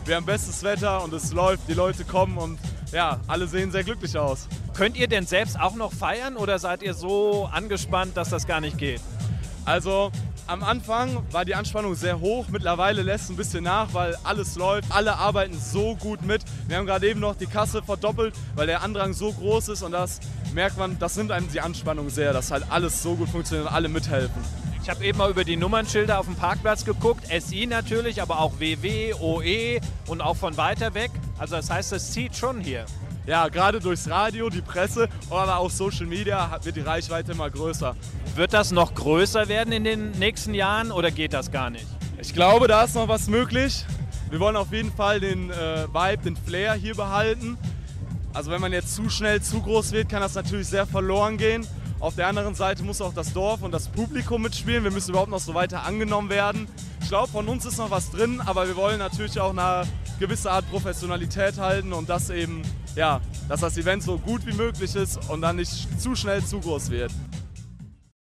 wir haben bestes Wetter und es läuft, die Leute kommen und ja, alle sehen sehr glücklich aus. Könnt ihr denn selbst auch noch feiern oder seid ihr so angespannt, dass das gar nicht geht? Also am Anfang war die Anspannung sehr hoch, mittlerweile lässt es ein bisschen nach, weil alles läuft, alle arbeiten so gut mit. Wir haben gerade eben noch die Kasse verdoppelt, weil der Andrang so groß ist und das merkt man, das nimmt einem die Anspannung sehr, dass halt alles so gut funktioniert und alle mithelfen. Ich habe eben mal über die Nummernschilder auf dem Parkplatz geguckt, SI natürlich, aber auch WW, OE und auch von weiter weg. Also das heißt, es zieht schon hier. Ja, gerade durchs Radio, die Presse, aber auch Social Media wird die Reichweite immer größer. Wird das noch größer werden in den nächsten Jahren oder geht das gar nicht? Ich glaube, da ist noch was möglich. Wir wollen auf jeden Fall den Vibe, den Flair hier behalten. Also wenn man jetzt zu schnell zu groß wird, kann das natürlich sehr verloren gehen. Auf der anderen Seite muss auch das Dorf und das Publikum mitspielen. Wir müssen überhaupt noch so weiter angenommen werden. Ich glaube, von uns ist noch was drin, aber wir wollen natürlich auch eine gewisse Art Professionalität halten und das eben, ja, dass das Event so gut wie möglich ist und dann nicht zu schnell zu groß wird.